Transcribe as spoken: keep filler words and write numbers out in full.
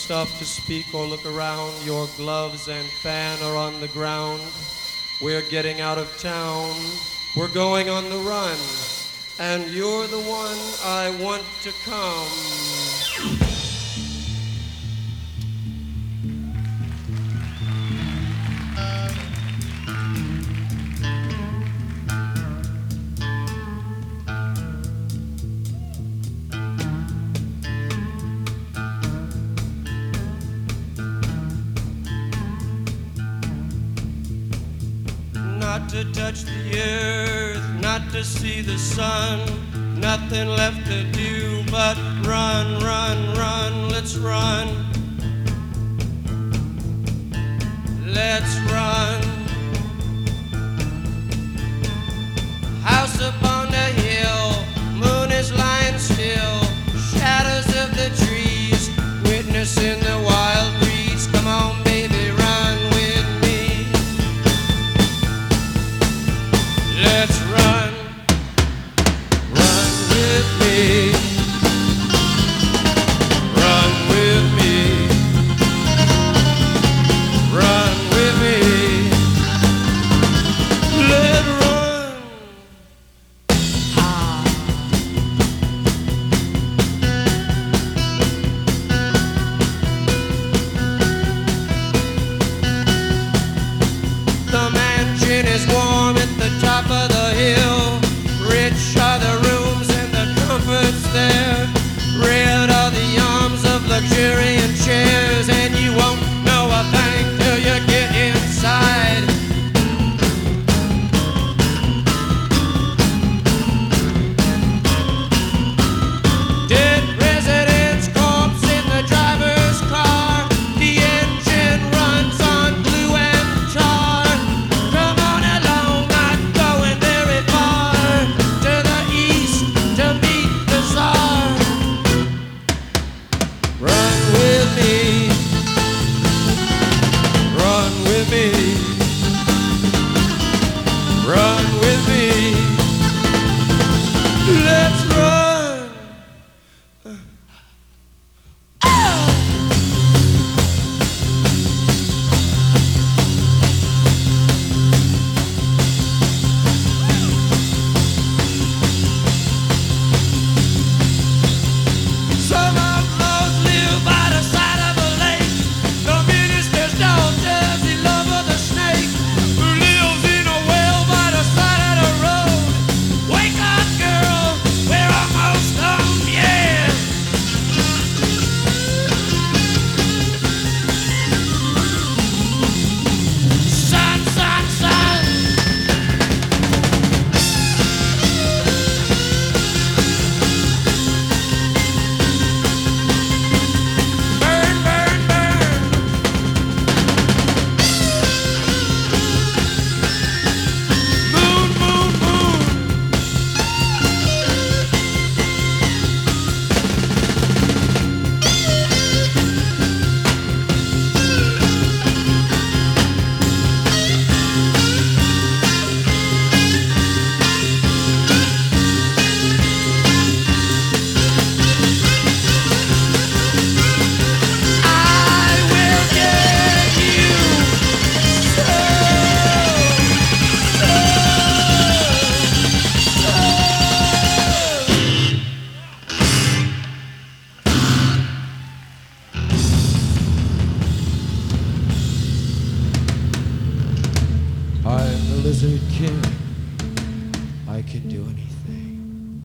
stuff to speak or look around. Your gloves and fan are on the ground. We're getting out of town. We're going on the run. And you're the one I want to come. Not to touch the earth, not to see the sun, nothing left to do but run, run, run, let's run. Let's run. House upon the hill, moon is lying still, shadows of the trees, witnessing the wild breeze. Come on, baby, run with me. Let's run, run with me, run with me, run with me. Let's run. Ah. The mansion is warm at the top of the hill. Rich are the rooms and the comforts there. Red are the arms of luxuriant chairs. And you won't know a thing till you get inside. Dead president's corpse in the driver's car. The engine runs on glue and tar. Come on along, not going very far. To the east to meet the Tsar. Run with me, run with me, run with me. Let's run. Some outlaws live by the side of a lake. The minister's daughter's in love with a snake who lives in a well by the side of the road. Wake up, girl, we're almost home, yeah. Sun, sun, sun. Burn, burn, burn. Moon, moon, moon. I will get you so, I'm the Lizard King. I can do anything.